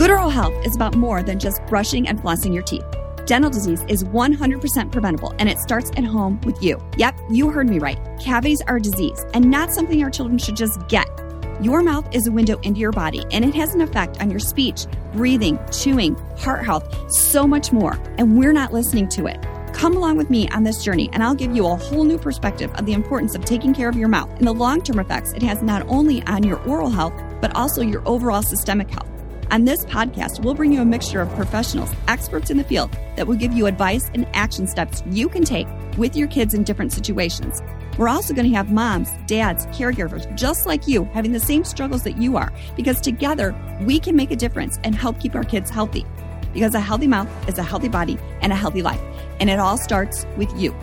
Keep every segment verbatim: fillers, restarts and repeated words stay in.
Good oral health is about more than just brushing and flossing your teeth. Dental disease is one hundred percent preventable, and it starts at home with you. Yep, you heard me right. Cavities are a disease and not something our children should just get. Your mouth is a window into your body, and it has an effect on your speech, breathing, chewing, heart health, so much more, and we're not listening to it. Come along with me on this journey, and I'll give you a whole new perspective of the importance of taking care of your mouth and the long-term effects it has not only on your oral health, but also your overall systemic health. On this podcast, we'll bring you a mixture of professionals, experts in the field that will give you advice and action steps you can take with your kids in different situations. We're also going to have moms, dads, caregivers, just like you, having the same struggles that you are, because together we can make a difference and help keep our kids healthy. Because a healthy mouth is a healthy body and a healthy life. And it all starts with you.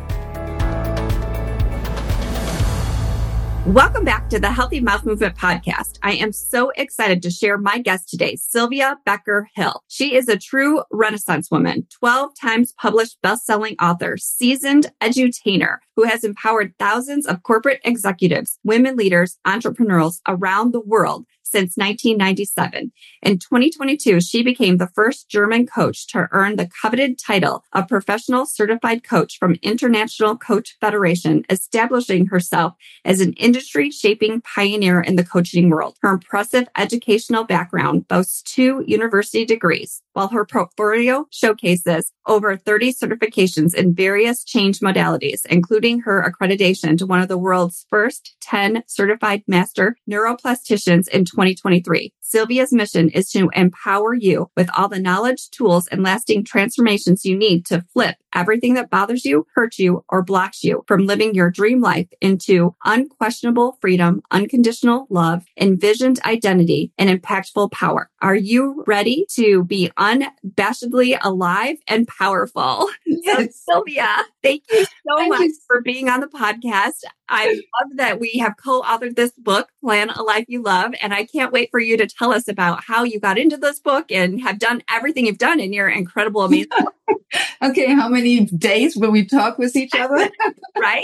Welcome back to the Healthy Mouth Movement Podcast. I am so excited to share my guest today, Sylvia Becker-Hill. She is a true Renaissance woman, twelve times published best-selling author, seasoned edutainer who has empowered thousands of corporate executives, women leaders, entrepreneurs around the world since nineteen ninety-seven. In twenty twenty-two, she became the first German coach to earn the coveted title of Professional Certified Coach from International Coach Federation, establishing herself as an industry-shaping pioneer in the coaching world. Her impressive educational background boasts two university degrees, while her portfolio showcases over thirty certifications in various change modalities, including her accreditation to one of the world's first ten certified master neuroplasticians in twenty twenty-three. Sylvia's mission is to empower you with all the knowledge, tools, and lasting transformations you need to flip everything that bothers you, hurts you, or blocks you from living your dream life into unquestionable freedom, unconditional love, envisioned identity, and impactful power. Are you ready to be unabashedly alive and powerful? Yes. So, Sylvia, thank you so Thank much you. for being on the podcast. I love that we have co-authored this book, Plan a Life You Love, and I can't wait for you to tell us about how you got into this book and have done everything you've done in your incredible, amazing book. Okay, how many days will we talk with each other? Right?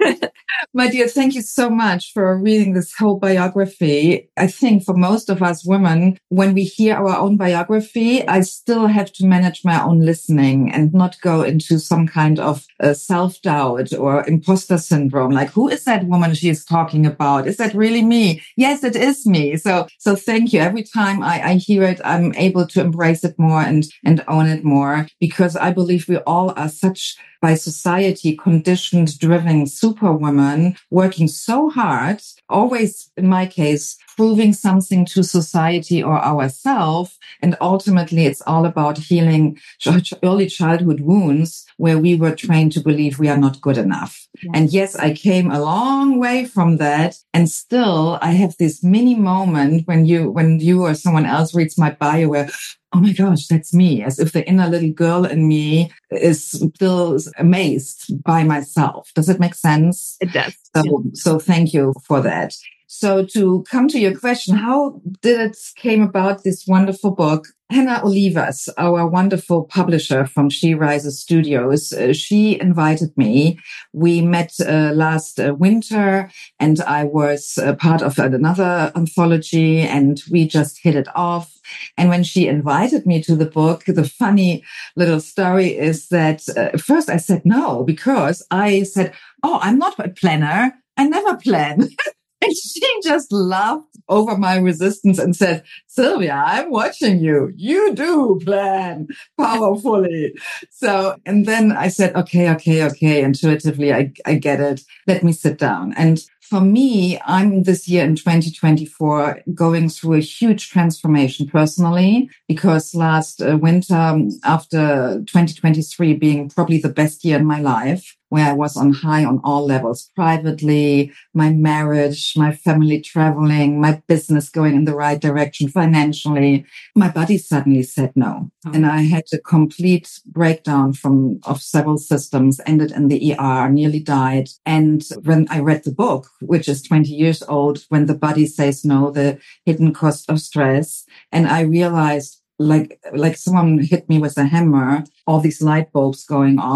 My dear, thank you so much for reading this whole biography. I think for most of us women, when we hear our own biography, I still have to manage my own listening and not go into some kind of uh, self-doubt or imposter syndrome. Like, who is that woman she is talking about? Is that really me? Yes, it is me. So, so thank you. Every time I, I hear it, I'm able to embrace it more and, and own it more, because I believe we all are such by society conditioned, driven superwomen working so hard, always in my case, proving something to society or ourselves. And ultimately, it's all about healing early childhood wounds where we were trained to believe we are not good enough. Yeah. And yes, I came a long way from that. And still, I have this mini moment when you, when you or someone else reads my bio where, oh my gosh, that's me, as if the inner little girl in me is still amazed by myself. Does it make sense? It does. So, yeah. so thank you for that. So to come to your question, how did it came about this wonderful book? Hannah Olivas, our wonderful publisher from She Rises Studios, uh, she invited me. We met uh, last uh, winter, and I was uh, part of another anthology, and we just hit it off. And when she invited me to the book, the funny little story is that uh, first I said no, because I said, oh, I'm not a planner. I never plan. And she just laughed over my resistance and said, Sylvia, I'm watching you. You do plan powerfully. So, and then I said, okay, okay, okay. Intuitively, I, I get it. Let me sit down. And for me, I'm this year in twenty twenty-four going through a huge transformation personally, because last uh, winter, after twenty twenty-three being probably the best year in my life, where I was on high on all levels, privately, my marriage, my family traveling, my business going in the right direction financially, my body suddenly said no. Oh. And I had a complete breakdown from of several systems, ended in the E R, nearly died. And when I read the book, which is twenty years old, When the Body Says No, The Hidden Cost of Stress, and I realized like, like someone hit me with a hammer, all these light bulbs going off.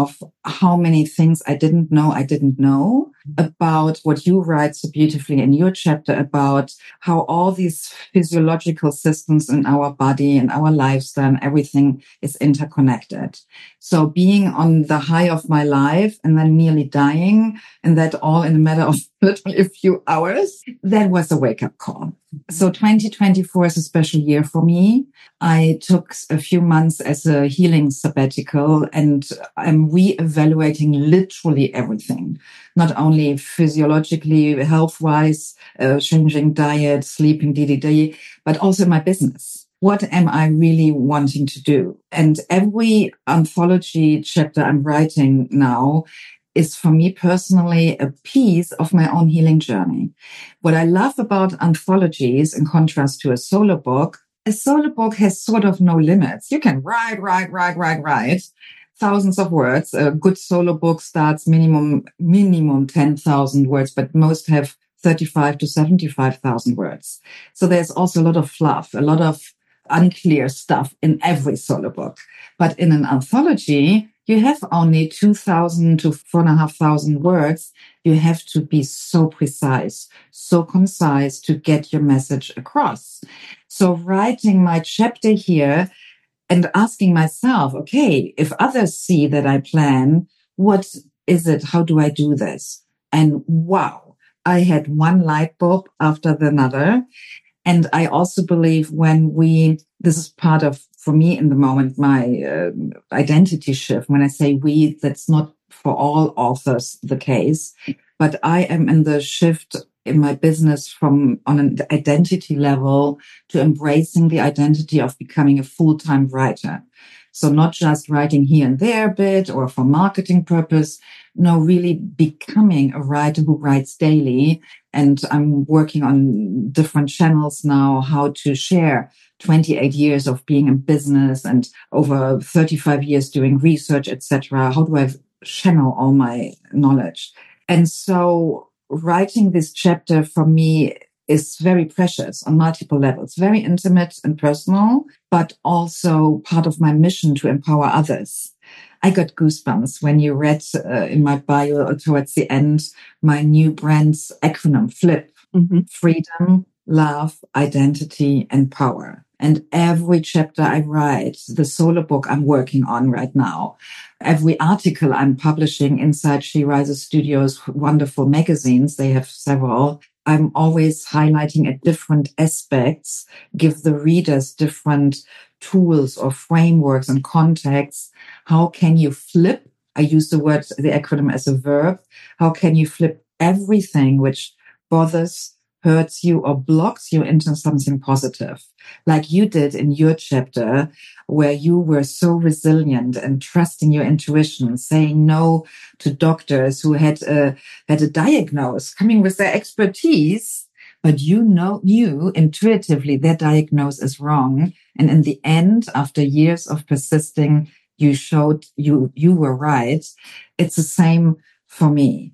how many things I didn't know I didn't know about what you write so beautifully in your chapter about how all these physiological systems in our body and our lifestyle and everything is interconnected. So being on the high of my life and then nearly dying, and that all in a matter of literally a few hours, that was a wake-up call. So twenty twenty-four is a special year for me. I took a few months as a healing sabbatical, and I'm re-evaluating literally everything, not only physiologically, health-wise, uh, changing diet, sleeping, D D D, but also my business. What am I really wanting to do? And every anthology chapter I'm writing now is for me personally a piece of my own healing journey. What I love about anthologies, in contrast to a solo book, a solo book has sort of no limits. You can write, write, write, write, write, thousands of words. A good solo book starts minimum, minimum ten thousand words, but most have thirty-five to seventy-five thousand words. So there's also a lot of fluff, a lot of unclear stuff in every solo book. But in an anthology, you have only two thousand to four and a half thousand words. You have to be so precise, so concise to get your message across. So writing my chapter here and asking myself, okay, if others see that I plan, what is it? How do I do this? And wow, I had one light bulb after the another. And I also believe when we, this is part of, for me in the moment, my uh, identity shift. When I say we, that's not for all authors the case, but I am in the shift in my business from on an identity level to embracing the identity of becoming a full-time writer. So not just writing here and there a bit or for marketing purpose. No, really becoming a writer who writes daily. And I'm working on different channels now, how to share twenty-eight years of being in business and over thirty-five years doing research, et cetera. How do I channel all my knowledge? And so writing this chapter for me is very precious on multiple levels, very intimate and personal, but also part of my mission to empower others. I got goosebumps when you read uh, in my bio towards the end, my new brand's acronym, FLIP, mm-hmm. Freedom, Love, Identity, and Power. And every chapter I write, the solo book I'm working on right now, every article I'm publishing inside She Rises Studios, wonderful magazines, they have several, I'm always highlighting at different aspects, give the readers different tools or frameworks and contexts. How can you flip? I use the word, the acronym as a verb. How can you flip everything which bothers, hurts you or blocks you into something positive? Like you did in your chapter, where you were so resilient and trusting your intuition, saying no to doctors who had a, had a diagnosis, coming with their expertise, but you know, knew intuitively their diagnosis is wrong. And in the end, after years of persisting, you showed you, you were right. It's the same for me.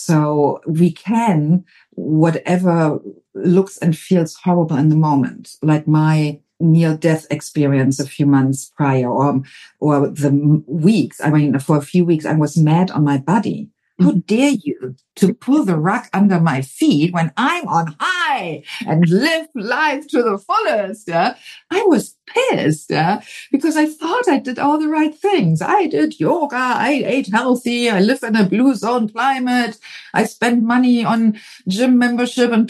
So we can, whatever looks and feels horrible in the moment, like my near-death experience a few months prior, or, or the weeks. I mean, for a few weeks, I was mad on my body. How dare you to pull the rug under my feet when I'm on high and live life to the fullest? Yeah? I was pissed yeah? because I thought I did all the right things. I did yoga. I ate healthy. I live in a blue zone climate. I spent money on gym membership and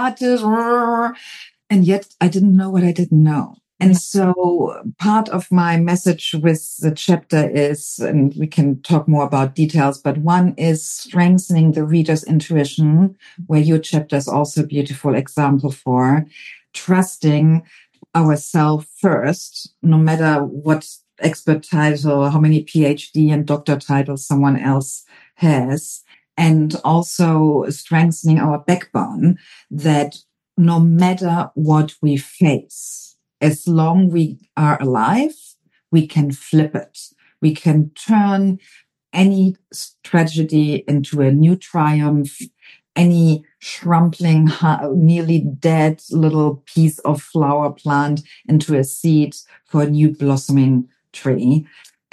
Pilates. And yet I didn't know what I didn't know. And so part of my message with the chapter is, and we can talk more about details, but one is strengthening the reader's intuition, where your chapter is also a beautiful example for trusting ourselves first, no matter what expert title, how many PhD and doctor titles someone else has, and also strengthening our backbone that no matter what we face, as long we are alive, we can flip it. We can turn any tragedy into a new triumph, any shrumpling, nearly dead little piece of flower plant into a seed for a new blossoming tree.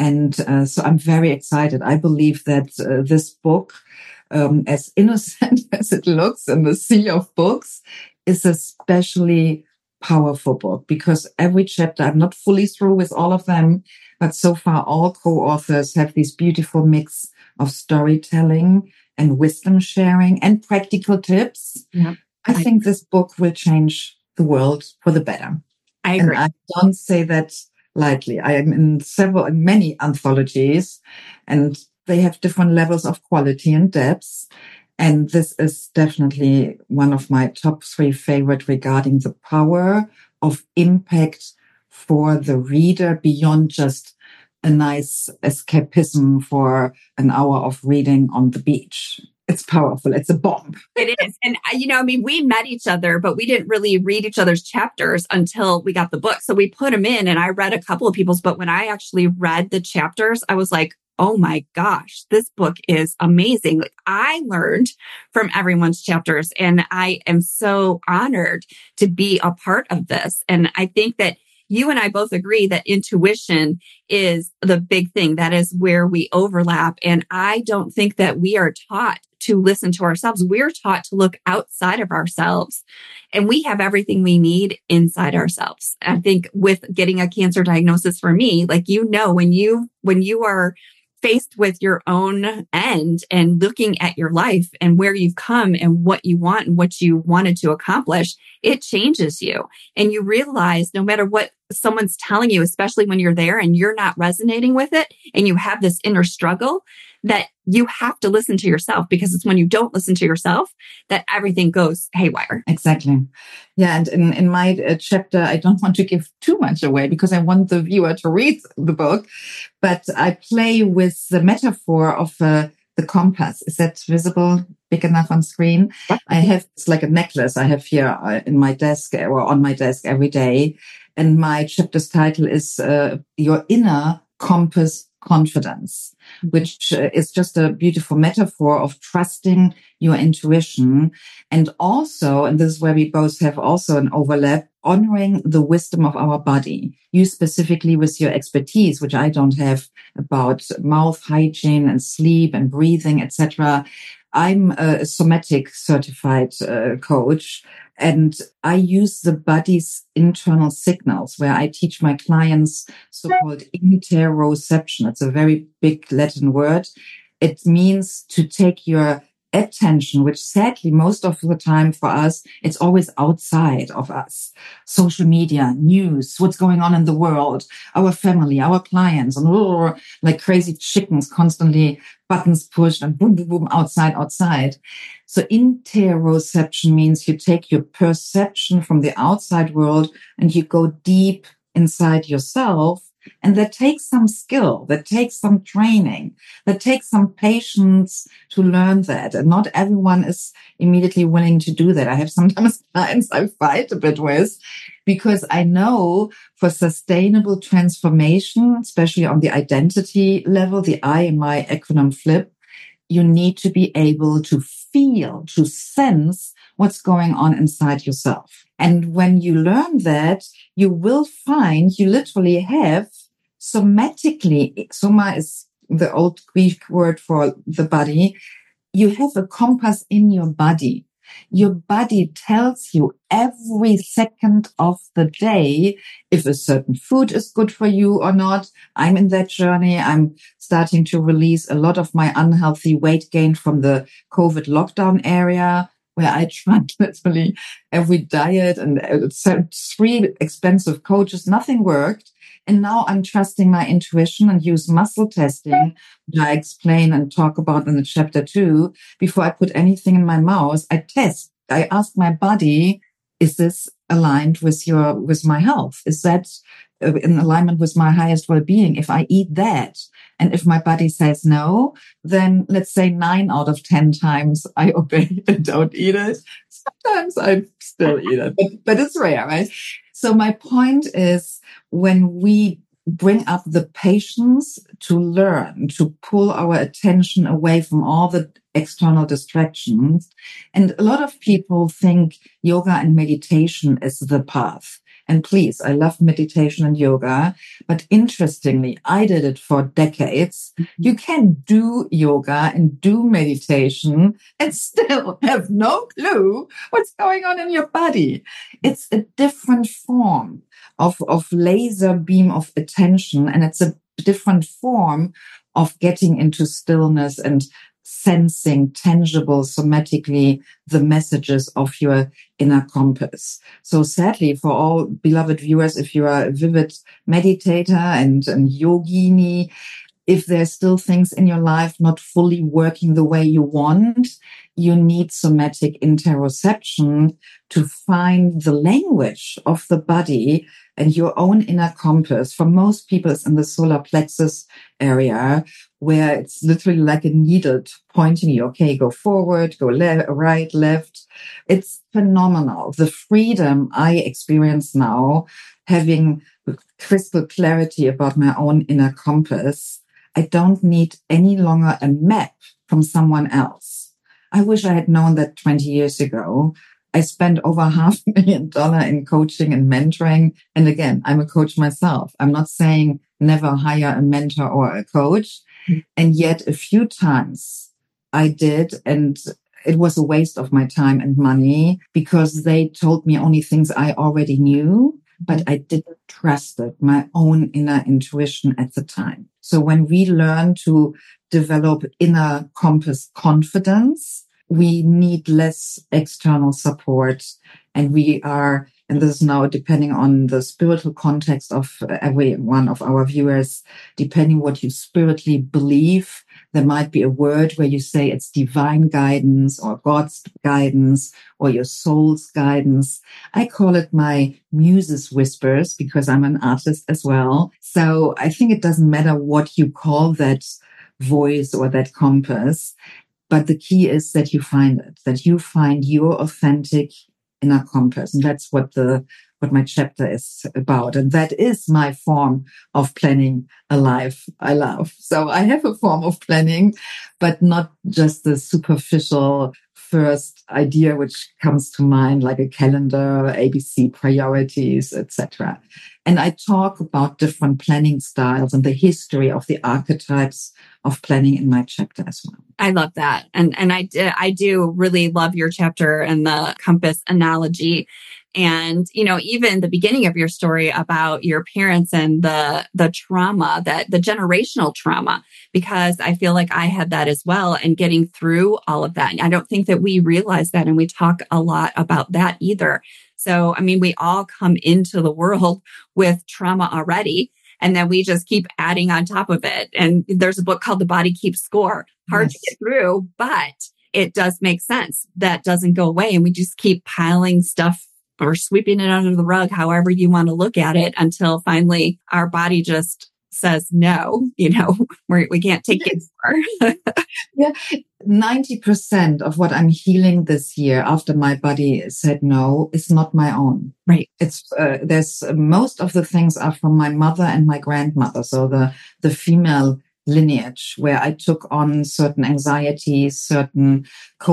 And uh, so I'm very excited. I believe that uh, this book, um, as innocent as it looks in the sea of books, is especially powerful book because every chapter, I'm not fully through with all of them, but so far all co-authors have this beautiful mix of storytelling and wisdom sharing and practical tips. Yeah. I, I think this book will change the world for the better. I agree. And I don't say that lightly. I am in several, in many anthologies, and they have different levels of quality and depth. And this is definitely one of my top three favorite regarding the power of impact for the reader beyond just a nice escapism for an hour of reading on the beach. It's powerful. It's a bomb. It is. And, you know, I mean, we met each other, but we didn't really read each other's chapters until we got the book. So we put them in and I read a couple of people's, but when I actually read the chapters, I was like, oh my gosh, this book is amazing. Like, I learned from everyone's chapters and I am so honored to be a part of this. And I think that you and I both agree that intuition is the big thing. That is where we overlap. And I don't think that we are taught to listen to ourselves. We're taught to look outside of ourselves, and we have everything we need inside ourselves. I think with getting a cancer diagnosis for me, like, you know, when you, when you are faced with your own end and looking at your life and where you've come and what you want and what you wanted to accomplish, it changes you. And you realize no matter what someone's telling you, especially when you're there and you're not resonating with it and you have this inner struggle, that you have to listen to yourself, because it's when you don't listen to yourself that everything goes haywire. Exactly. Yeah. And in, in my uh, chapter, I don't want to give too much away because I want the viewer to read the book, but I play with the metaphor of uh, the compass. Is that visible, big enough on screen? I have, it's like a necklace I have here uh, in my desk or on my desk every day. And my chapter's title is uh, Your Inner Compass Confidence, which uh, is just a beautiful metaphor of trusting your intuition. And also, and this is where we both have also an overlap, honoring the wisdom of our body. You specifically with your expertise, which I don't have, about mouth hygiene and sleep and breathing, et cetera. I'm a somatic certified uh, coach, and I use the body's internal signals where I teach my clients so-called interoception. It's a very big Latin word. It means to take your attention, which sadly most of the time for us, it's always outside of us. Social media, news, what's going on in the world, our family, our clients, and oh, like crazy chickens, constantly buttons pushed and boom, boom, boom, outside, outside. So interoception means you take your perception from the outside world and you go deep inside yourself. And that takes some skill, that takes some training, that takes some patience to learn that. And not everyone is immediately willing to do that. I have sometimes clients I fight a bit with because I know for sustainable transformation, especially on the identity level, the I in my acronym FLIP, you need to be able to feel, to sense what's going on inside yourself. And when you learn that, you will find you literally have somatically, soma is the old Greek word for the body, you have a compass in your body. Your body tells you every second of the day if a certain food is good for you or not. I'm in that journey. I'm starting to release a lot of my unhealthy weight gain from the COVID lockdown area, where I tried literally every diet and three expensive coaches. Nothing worked. And now I'm trusting my intuition and use muscle testing, which I explain and talk about in the chapter two. Before I put anything in my mouth, I test. I ask my body, is this aligned with your, with my health? Is that in alignment with my highest well-being? If I eat that, and if my body says no, then let's say nine out of ten times I obey and don't eat it. Sometimes I still eat it, but, but it's rare, right? So my point is, when we bring up the patience to learn, to pull our attention away from all the external distractions. And a lot of people think yoga and meditation is the path. And please, I love meditation and yoga, but interestingly, I did it for decades. You can do yoga and do meditation and still have no clue what's going on in your body. It's a different form of, of laser beam of attention, and it's a different form of getting into stillness and sensing tangible, somatically, the messages of your inner compass. So sadly, for all beloved viewers, if you are a vivid meditator and, and yogini, if there's still things in your life not fully working the way you want, you need somatic interoception to find the language of the body and your own inner compass. For most people, it's in the solar plexus area, where it's literally like a needle pointing you, okay, go forward, go left, right, left. It's phenomenal. The freedom I experience now, having crystal clarity about my own inner compass. I don't need any longer a map from someone else. I wish I had known that twenty years ago. I spent over half a million dollars in coaching and mentoring. And again, I'm a coach myself. I'm not saying never hire a mentor or a coach. And yet a few times I did, and it was a waste of my time and money because they told me only things I already knew, but I didn't trust it, my own inner intuition at the time. So when we learn to develop inner compass confidence, we need less external support, and we are, and this is now depending on the spiritual context of every one of our viewers, depending what you spiritually believe, there might be a word where you say it's divine guidance or God's guidance or your soul's guidance. I call it my muse's whispers because I'm an artist as well. So I think it doesn't matter what you call that voice or that compass. But the key is that you find it, that you find your authentic inner compass. And that's what the, what my chapter is about. And that is my form of planning a life I love. So I have a form of planning, but not just the superficial first idea which comes to mind, like a calendar, A B C priorities, et cetera. And I talk about different planning styles and the history of the archetypes of planning in my chapter as well. I love that. And and I, I do really love your chapter and the compass analogy. And, you know, even the beginning of your story about your parents and the, the trauma, that the generational trauma, because I feel like I had that as well, and getting through all of that. And I don't think that we realize that. And we talk a lot about that either. So, I mean, we all come into the world with trauma already, and then we just keep adding on top of it. And there's a book called The Body Keeps Score. Hard yes. to get through, but it does make sense. That doesn't go away. And we just keep piling stuff or sweeping it under the rug, however you want to look at it, until finally our body just says no, you know, we we can't take it anymore. Yeah. ninety percent of what I'm healing this year after my body said no is not my own. Right. It's, uh, there's uh, most of the things are from my mother and my grandmother. So the, the female lineage, where I took on certain anxieties, certain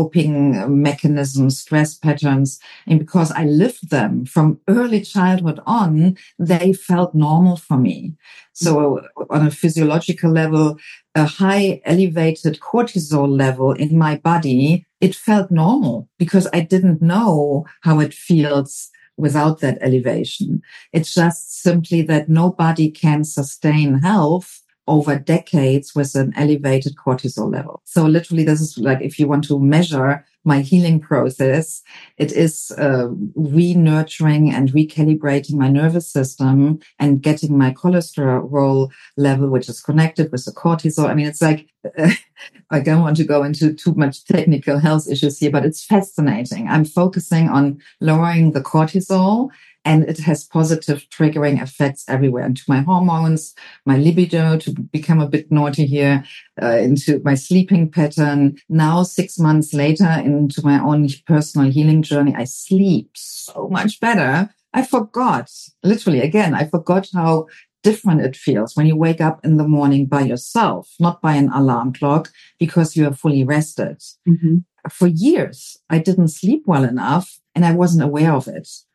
coping mechanisms, stress patterns. And because I lived them from early childhood on, they felt normal for me. So on a physiological level, a high elevated cortisol level in my body, it felt normal because I didn't know how it feels without that elevation. It's just simply that nobody can sustain health over decades with an elevated cortisol level. So literally, this is like, if you want to measure my healing process, it is uh, re-nurturing and recalibrating my nervous system and getting my cholesterol level, which is connected with the cortisol. I mean, it's like, uh, I don't want to go into too much technical health issues here, but it's fascinating. I'm focusing on lowering the cortisol, and it has positive triggering effects everywhere, into my hormones, my libido, to become a bit naughty here, uh, into my sleeping pattern. Now, six months later, into my own personal healing journey, I sleep so much better. I forgot, literally, again, I forgot how different it feels when you wake up in the morning by yourself, not by an alarm clock, because you are fully rested. Mm-hmm. For years, I didn't sleep well enough, and I wasn't aware of it.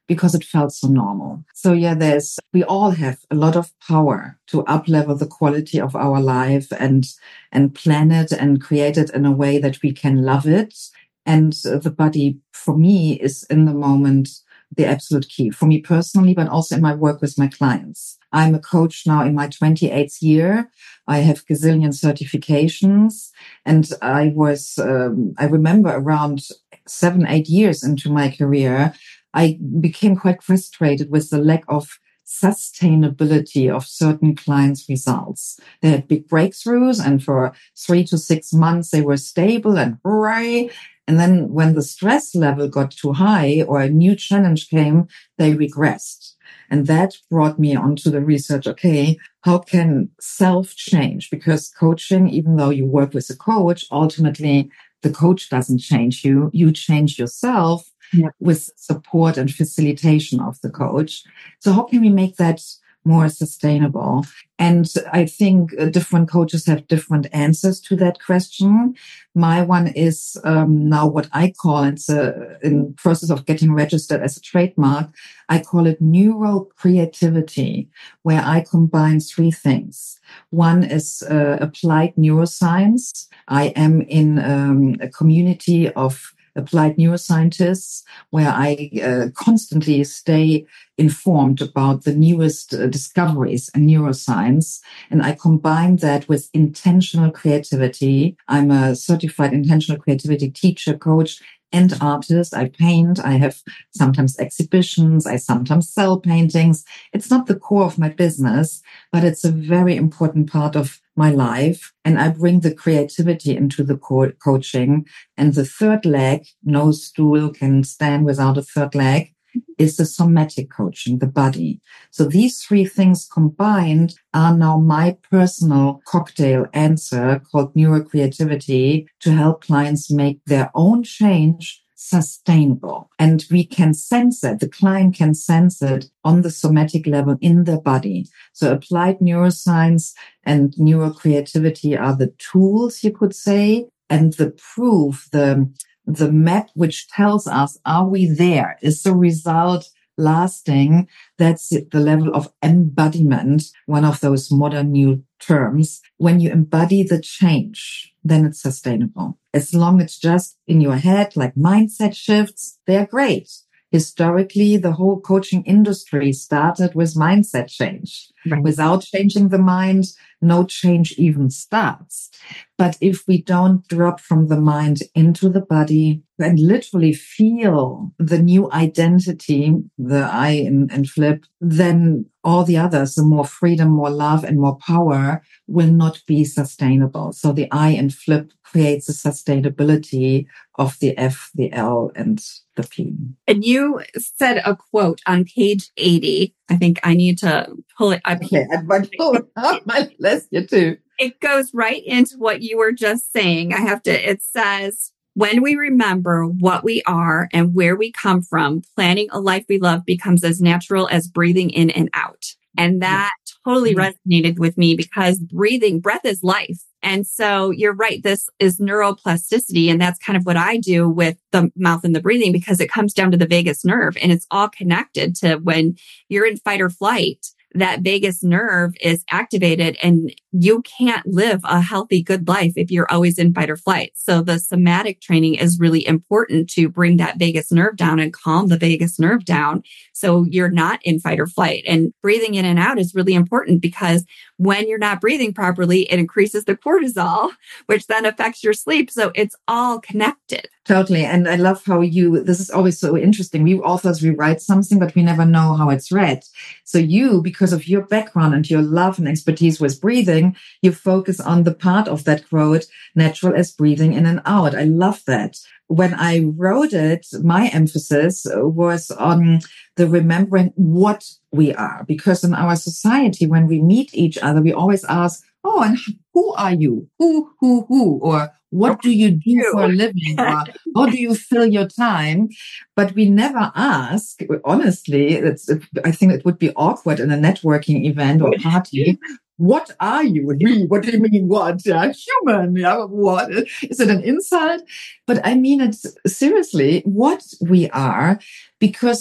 because it felt so normal. So yeah, there's, we all have a lot of power to up-level the quality of our life and, and plan it and create it in a way that we can love it. And uh, the body, for me, is in the moment the absolute key for me personally, but also in my work with my clients. I'm a coach now in my twenty-eighth year. I have gazillion certifications, and I was, um, I remember around seven, eight years into my career, I became quite frustrated with the lack of sustainability of certain clients' results. They had big breakthroughs, and for three to six months, they were stable and hooray. And then when the stress level got too high or a new challenge came, they regressed. And that brought me onto the research. Okay, how can self change? Because coaching, even though you work with a coach, ultimately the coach doesn't change you. You change yourself yeah. with support and facilitation of the coach. So how can we make that more sustainable? And I think uh, different coaches have different answers to that question. My one is um, now what I call, it's a, in process of getting registered as a trademark, I call it neural creativity, where I combine three things. One is uh, applied neuroscience. I am in um, a community of applied neuroscientists where I uh, constantly stay informed about the newest uh, discoveries in neuroscience. And I combine that with intentional creativity. I'm a certified intentional creativity teacher, coach, and artist. I paint. I have sometimes exhibitions. I sometimes sell paintings. It's not the core of my business, but it's a very important part of my life. And I bring the creativity into the co- coaching. And the third leg, no stool can stand without a third leg, is the somatic coaching, the body. So these three things combined are now my personal cocktail answer called neurocreativity to help clients make their own change sustainable. And we can sense it. The client can sense it on the somatic level in their body. So applied neuroscience and neurocreativity are the tools, you could say, and the proof, the The map which tells us, are we there? Is the result lasting? That's the level of embodiment, one of those modern new terms. When you embody the change, then it's sustainable. As long as it's just in your head, like mindset shifts, they're great. Historically, the whole coaching industry started with mindset change. Right. Without changing the mind, no change even starts. But if we don't drop from the mind into the body and literally feel the new identity, the I in, in Flip, then all the others, the more freedom, more love, and more power will not be sustainable. So the I in Flip creates a sustainability of the F, the L, and the P. And you said a quote on page eighty. I think I need to pull it up. Okay, I might pull it up my list here too. It goes right into what you were just saying. I have to, it says, when we remember what we are and where we come from, planning a life we love becomes as natural as breathing in and out. And that totally resonated with me because breathing, breath is life. And so you're right. This is neuroplasticity. And that's kind of what I do with the mouth and the breathing because it comes down to the vagus nerve and it's all connected to when you're in fight or flight. That vagus nerve is activated and you can't live a healthy, good life if you're always in fight or flight. So the somatic training is really important to bring that vagus nerve down and calm the vagus nerve down. So you're not in fight or flight. And breathing in and out is really important because when you're not breathing properly, it increases the cortisol, which then affects your sleep. So it's all connected. Totally. And I love how you, this is always so interesting. We authors, we write something, but we never know how it's read. So you, because of your background and your love and expertise with breathing, you focus on the part of that quote, natural as breathing in and out. I love that. When I wrote it, my emphasis was on the remembering what we are, because in our society, when we meet each other, we always ask, oh, and who are you? Who, who, who? Or what do you do for a living? Or how do you fill your time? But we never ask, honestly, it's, I think it would be awkward in a networking event or party. What are you? And me, what do you mean, what? Yeah, human. Yeah, what? Is it an insult? But I mean it seriously, what we are, because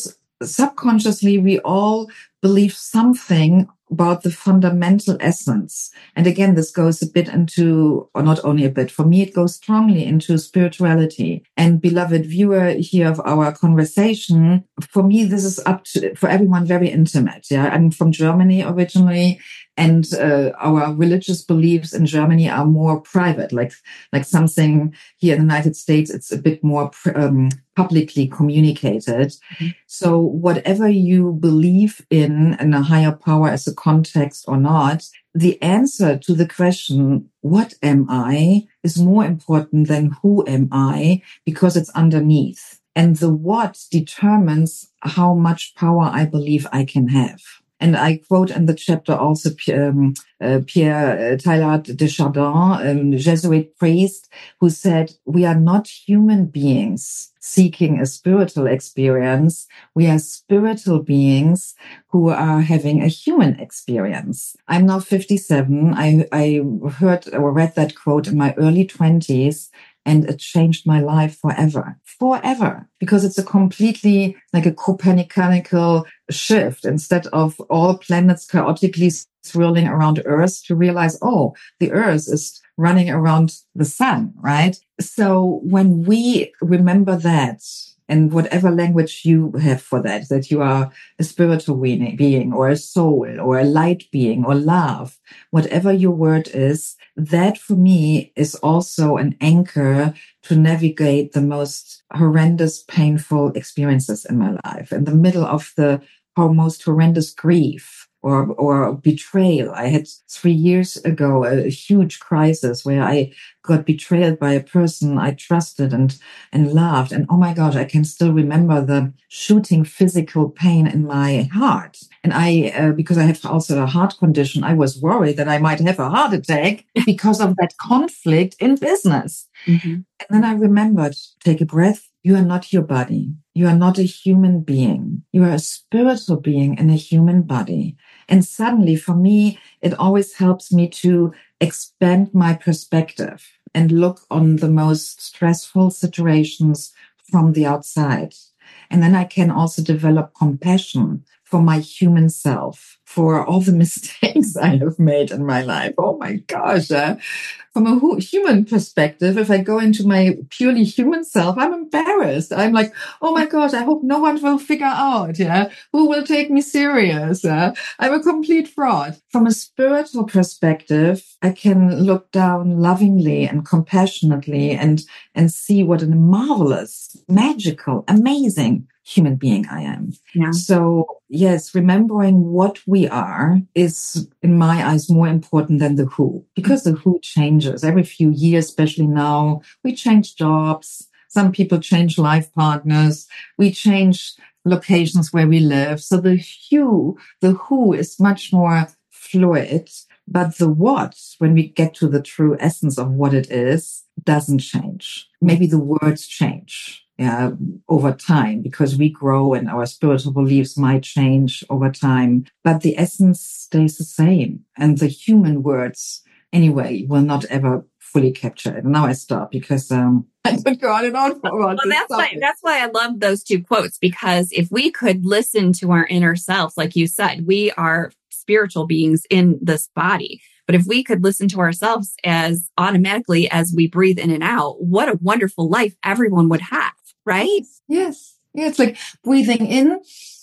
subconsciously, we all believe something about the fundamental essence. And again, this goes a bit into, or not only a bit, for me, it goes strongly into spirituality. And beloved viewer here of our conversation, for me, this is up to, for everyone, very intimate. Yeah. I'm from Germany originally. And uh, our religious beliefs in Germany are more private, like like something here in the United States, it's a bit more um, publicly communicated. Mm-hmm. So whatever you believe in, in a higher power as a context or not, the answer to the question, what am I, is more important than who am I, because it's underneath. And the what determines how much power I believe I can have. And I quote in the chapter also um, uh, Pierre Teilhard de Chardin, a Jesuit priest, who said, we are not human beings seeking a spiritual experience. We are spiritual beings who are having a human experience. I'm now fifty-seven. I, I heard or read that quote in my early twenties. And it changed my life forever, forever, because it's a completely like a Copernicanical shift. Instead of all planets chaotically swirling around Earth, to realize, oh, the Earth is running around the sun, right? So when we remember that, and whatever language you have for that, that you are a spiritual being or a soul or a light being or love, whatever your word is, that for me is also an anchor to navigate the most horrendous, painful experiences in my life. In the middle of the most horrendous grief or, or betrayal. I had three years ago a huge crisis where I got betrayed by a person I trusted and, and loved. And oh my God, I can still remember the shooting physical pain in my heart. And I, uh, because I have also a heart condition, I was worried that I might have a heart attack because of that conflict in business. Mm-hmm. And then I remembered, take a breath. You are not your body. You are not a human being. You are a spiritual being in a human body. And suddenly, for me, it always helps me to expand my perspective and look on the most stressful situations from the outside. And then I can also develop compassion for my human self, for all the mistakes I have made in my life. Oh my gosh. Uh, from a human perspective, if I go into my purely human self, I'm embarrassed. I'm like, oh my gosh, I hope no one will figure out, yeah, who will take me serious. Uh? I'm a complete fraud. From a spiritual perspective, I can look down lovingly and compassionately and, and see what a marvelous, magical, amazing human being I am. Yeah. So yes, remembering what we are is, in my eyes, more important than the who, because the who changes every few years, especially now. We change jobs. Some people change life partners. We change locations where we live. So the who, the who is much more fluid, but the what, when we get to the true essence of what it is, doesn't change. Maybe the words change. Yeah, over time, because we grow and our spiritual beliefs might change over time, but the essence stays the same. And the human words, anyway, will not ever fully capture it. And now I stop because um, I could go on and on for a while. Well, that's why, that's why I love those two quotes, because if we could listen to our inner selves, like you said, we are spiritual beings in this body. But if we could listen to ourselves as automatically as we breathe in and out, what a wonderful life everyone would have. Right? Yes. Yeah, it's like breathing in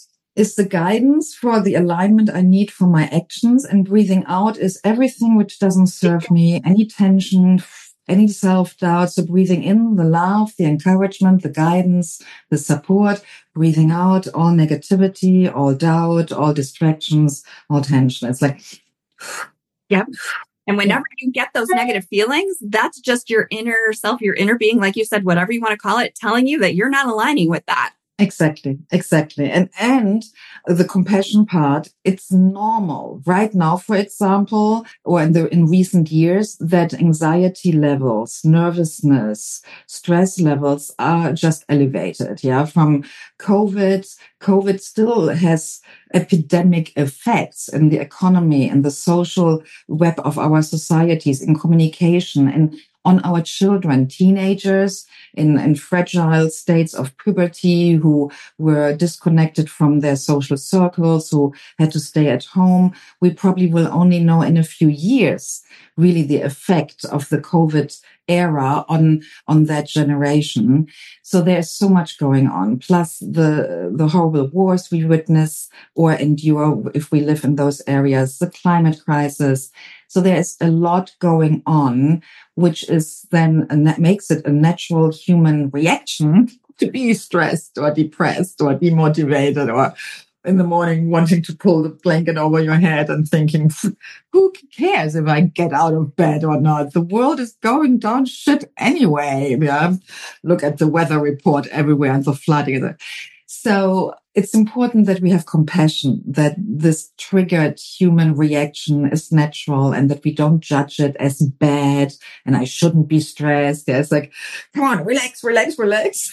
is the guidance for the alignment I need for my actions. And breathing out is everything which doesn't serve me, any tension, any self-doubt. So breathing in, the love, the encouragement, the guidance, the support. Breathing out, all negativity, all doubt, all distractions, all tension. It's like... Yep. And whenever yeah. you get those negative feelings, that's just your inner self, your inner being, like you said, whatever you want to call it, telling you that you're not aligning with that. Exactly. Exactly. And, and the compassion part, it's normal right now, for example, or in the, in recent years, that anxiety levels, nervousness, stress levels are just elevated. Yeah. From COVID, COVID still has epidemic effects in the economy and the social web of our societies, in communication, and on our children, teenagers in, in fragile states of puberty who were disconnected from their social circles, who had to stay at home. We probably will only know in a few years really the effect of the COVID era on, on that generation. So there's so much going on. Plus the, the horrible wars we witness or endure if we live in those areas, the climate crisis. So there's a lot going on, which is then, and that makes it a natural human reaction to be stressed or depressed or demotivated or in the morning wanting to pull the blanket over your head and thinking, who cares if I get out of bed or not? The world is going down shit anyway. Yeah. Look at the weather report everywhere and the flooding. So it's important that we have compassion, that this triggered human reaction is natural and that we don't judge it as bad and I shouldn't be stressed. Yeah, it's like, come on, relax, relax, relax.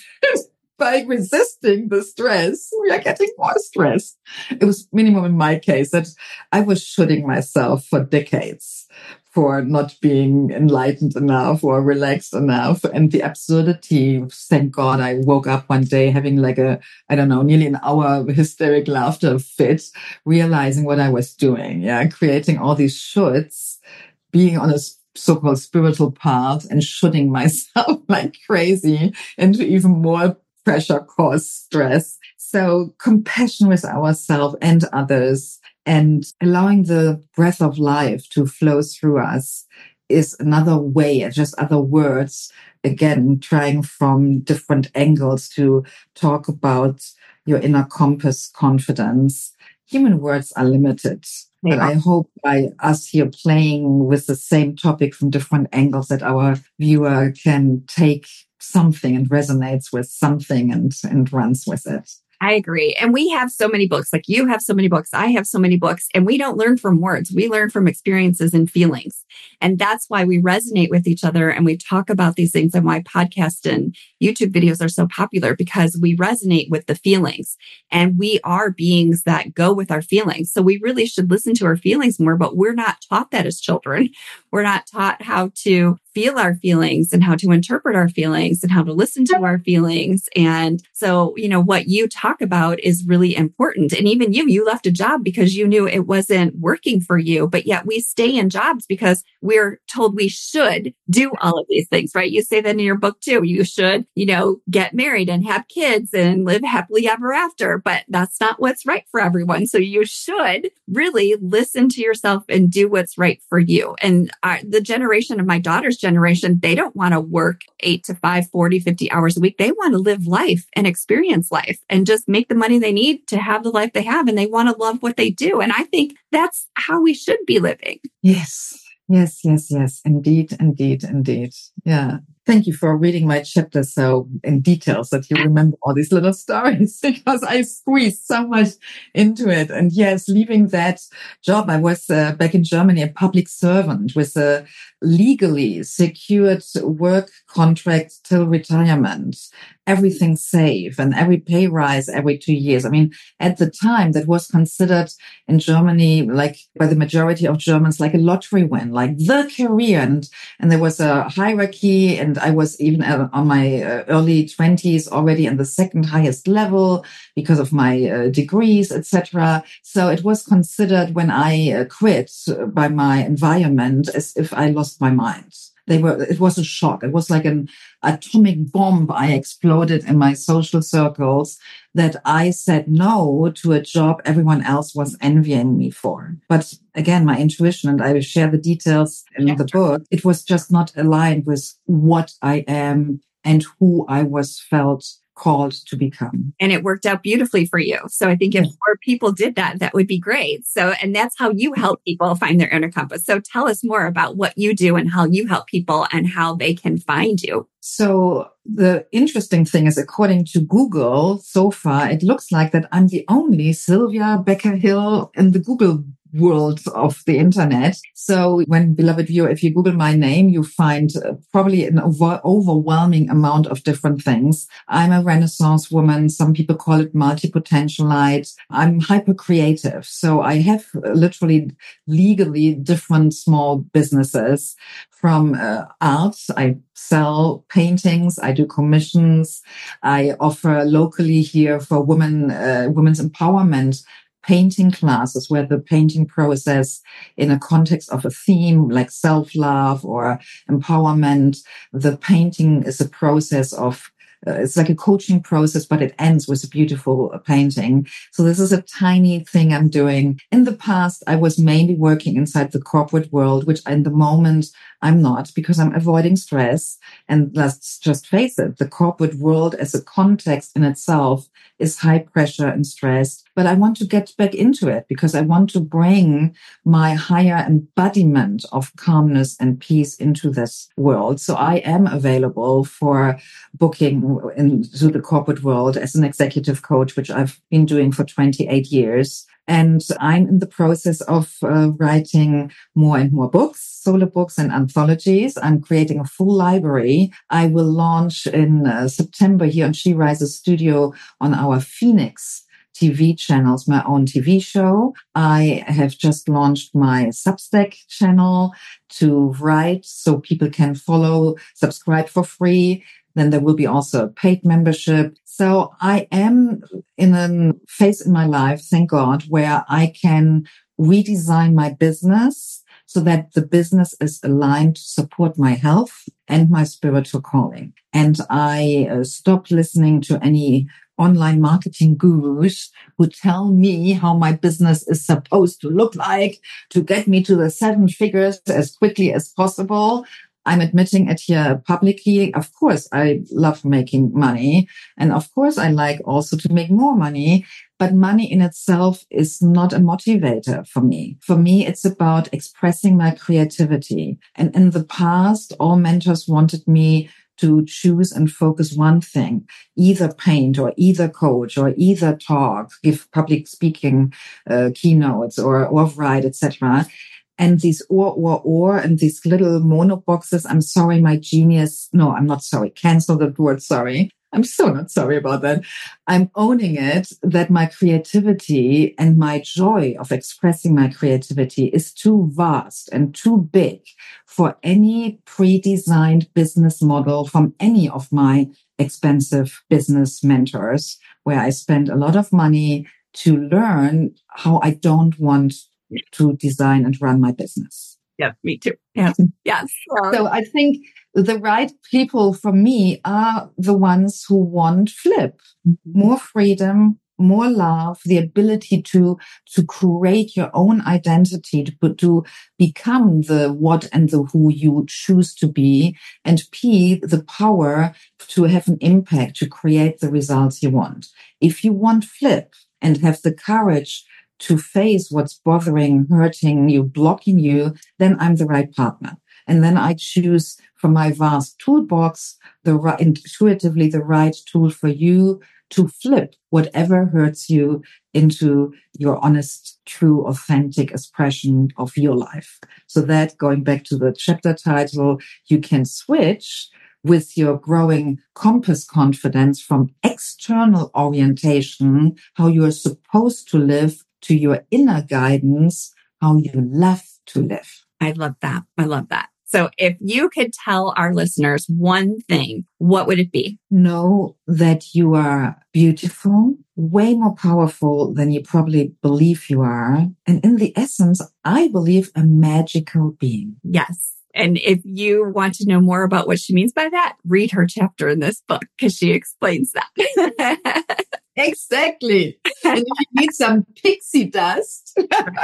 By resisting the stress, we are getting more stress. It was minimum in my case that I was shooting myself for decades for not being enlightened enough or relaxed enough. And the absurdity, thank God, I woke up one day having like a, I don't know, nearly an hour hysteric laughter fit, realizing what I was doing. Yeah, creating all these shoulds, being on a so-called spiritual path and shooting myself like crazy into even more pressure cause stress. So compassion with ourselves and others and allowing the breath of life to flow through us is another way, just other words. Again, trying from different angles to talk about your inner compass confidence. Human words are limited. But I hope by us here playing with the same topic from different angles that our viewer can take something and resonates with something and, and runs with it. I agree. And we have so many books, like you have so many books. I have so many books, and we don't learn from words. We learn from experiences and feelings. And that's why we resonate with each other. And we talk about these things and why podcasts and YouTube videos are so popular, because we resonate with the feelings and we are beings that go with our feelings. So we really should listen to our feelings more, but we're not taught that as children. We're not taught how to feel our feelings and how to interpret our feelings and how to listen to our feelings. And so, you know, what you talk about is really important. And even you, you left a job because you knew it wasn't working for you, but yet we stay in jobs because we're told we should do all of these things, right? You say that in your book too. You should, you know, get married and have kids and live happily ever after, but that's not what's right for everyone. So you should really listen to yourself and do what's right for you. And our, the generation of my daughter's generation, they don't want to work eight to five, forty, fifty hours a week. They want to live life and experience life and just make the money they need to have the life they have. And they want to love what they do. And I think that's how we should be living. Yes, yes, yes, yes. Indeed, indeed, indeed. Yeah. Thank you for reading my chapter so in details that you remember all these little stories, because I squeezed so much into it. And yes, leaving that job, I was uh, back in Germany, a public servant with a legally secured work contract till retirement, everything safe and every pay rise every two years. I mean, at the time that was considered in Germany, like by the majority of Germans, like a lottery win, like the career. And, and there was a hierarchy, and I was even on my early twenties already in the second highest level because of my uh, degrees, et cetera. So it was considered when I uh, quit by my environment as if I lost my mind. They were, it was a shock. It was like an atomic bomb I exploded in my social circles that I said no to a job everyone else was envying me for. But again, my intuition, and I will share the details in the book, it was just not aligned with what I am and who I was felt called to become. And it worked out beautifully for you. So I think if more people did that, that would be great. So, and that's how you help people find their inner compass. So tell us more about what you do and how you help people and how they can find you. So the interesting thing is, according to Google, so far, it looks like that I'm the only Sylvia Becker-Hill in the Google world of the internet. So when, beloved viewer, if you Google my name, you find uh, probably an over- overwhelming amount of different things. I'm a Renaissance woman. Some people call it multi-potentialite. I'm hyper creative. So I have uh, literally legally different small businesses. From uh, art, I sell paintings, I do commissions, I offer locally here for women, uh, women's empowerment painting classes where the painting process in a context of a theme like self-love or empowerment, the painting is a process of Uh, it's like a coaching process, but it ends with a beautiful uh, painting. So this is a tiny thing I'm doing. In the past, I was mainly working inside the corporate world, which in the moment I'm not, because I'm avoiding stress. And let's just face it, the corporate world as a context in itself is high pressure and stressed. But I want to get back into it because I want to bring my higher embodiment of calmness and peace into this world. So I am available for booking into the corporate world as an executive coach, which I've been doing for twenty-eight years. And I'm in the process of uh, writing more and more books, solo books and anthologies. I'm creating a full library. I will launch in uh, September here on She Rises Studio on our Phoenix T V channels, my own T V show. I have just launched my Substack channel to write so people can follow, subscribe for free. Then there will be also a paid membership. So I am in a phase in my life, thank God, where I can redesign my business so that the business is aligned to support my health and my spiritual calling. And I uh, stopped listening to any online marketing gurus who tell me how my business is supposed to look like to get me to the seven figures as quickly as possible. I'm admitting it here publicly. Of course, I love making money. And of course, I like also to make more money. But money in itself is not a motivator for me. For me, it's about expressing my creativity. And in the past, all mentors wanted me to choose and focus one thing, either paint or either coach or either talk, give public speaking uh, keynotes or, or write, et cetera. And these or, or, or, and these little mono boxes, I'm sorry, my genius. No, I'm not sorry. Cancel the word sorry. I'm so not sorry about that. I'm owning it that my creativity and my joy of expressing my creativity is too vast and too big for any pre-designed business model from any of my expensive business mentors, where I spend a lot of money to learn how I don't want to design and run my business. Yeah, me too. Yeah. Yes. So I think the right people for me are the ones who want flip, more freedom, more love, the ability to, to create your own identity, to, to become the what and the who you choose to be, and P, the power to have an impact, to create the results you want. If you want flip and have the courage to face what's bothering, hurting you, blocking you, then I'm the right partner. And then I choose from my vast toolbox, the right, intuitively the right tool for you to flip whatever hurts you into your honest, true, authentic expression of your life. So that, going back to the chapter title, you can switch with your growing compass confidence from external orientation, how you are supposed to live, to your inner guidance, how you love to live. I love that. I love that. So if you could tell our listeners one thing, what would it be? Know that you are beautiful, way more powerful than you probably believe you are. And in the essence, I believe a magical being. Yes. And if you want to know more about what she means by that, read her chapter in this book because she explains that. Exactly. And if you need some pixie dust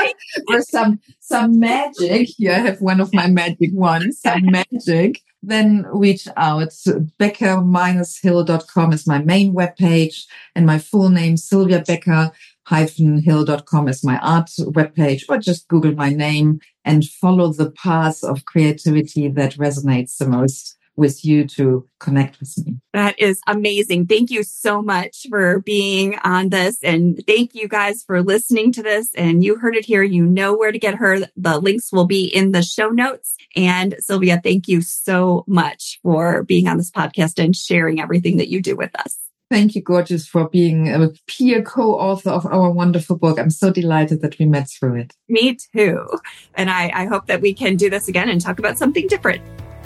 or some some magic, here I have one of my magic ones, some magic, then reach out. Becker Hill dot com is my main webpage, and my full name, Sylvia Becker Hill dot com, is my art webpage, or just Google my name and follow the path of creativity that resonates the most with you to connect with me. That is amazing. Thank you so much for being on this. And thank you guys for listening to this. And you heard it here. You know where to get her. The links will be in the show notes. And Sylvia, thank you so much for being on this podcast and sharing everything that you do with us. Thank you, Gorgeous, for being a peer co-author of our wonderful book. I'm so delighted that we met through it. Me too. And I, I hope that we can do this again and talk about something different.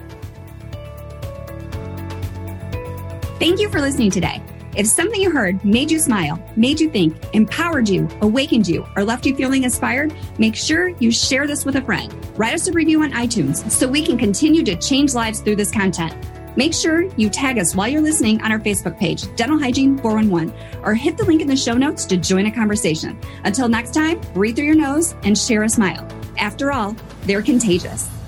Thank you for listening today. If something you heard made you smile, made you think, empowered you, awakened you, or left you feeling inspired, make sure you share this with a friend. Write us a review on iTunes so we can continue to change lives through this content. Make sure you tag us while you're listening on our Facebook page, Dental Hygiene four one one, or hit the link in the show notes to join a conversation. Until next time, breathe through your nose and share a smile. After all, they're contagious.